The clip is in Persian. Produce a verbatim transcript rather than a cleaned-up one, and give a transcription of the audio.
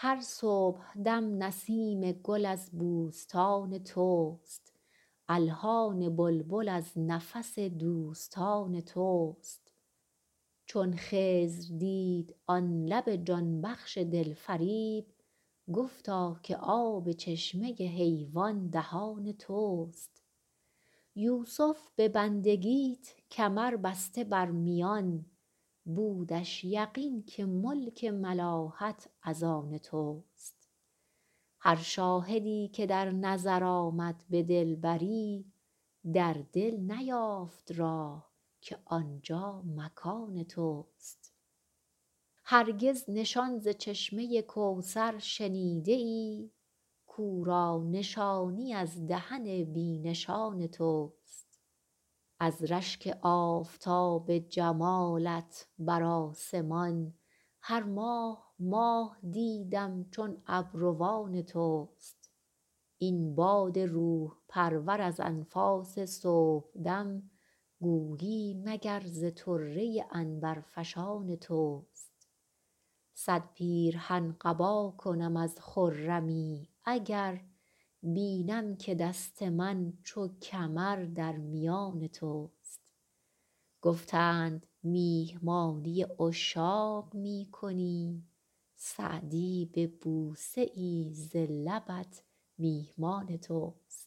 هر صبحدم نسیم گل از بوستان توست، الحان بلبل از نفس دوستان توست. چون خضر دید آن لب جانبخش دلفریب، گفتا که آب چشمه حیوان دهان توست. یوسف به بندگیت کمر بسته بر میان، بودش یقین که ملک ملاحت از آن توست. هر شاهدی که در نظر آمد به دلبری، در دل نیافت راه که آنجا مکان توست. هرگز نشان ز چشمه کوثر شنیده ای، کو را نشانی از دهن بی نشان توست. از رشک آفتاب جمالت بر آسمان، هر ماه ماه دیدم چون ابروان توست. این باد روح پرور از انفاس صبحدم، گویی مگر ز طره عنبرفشان توست. صد پیرهن قبا کنم از خرمی اگر، بینم که دست من چو کمر در میان توست. گفتند میهمانی عشاق می کنی، سعدی به بوسه ای ز لبت میهمان توست.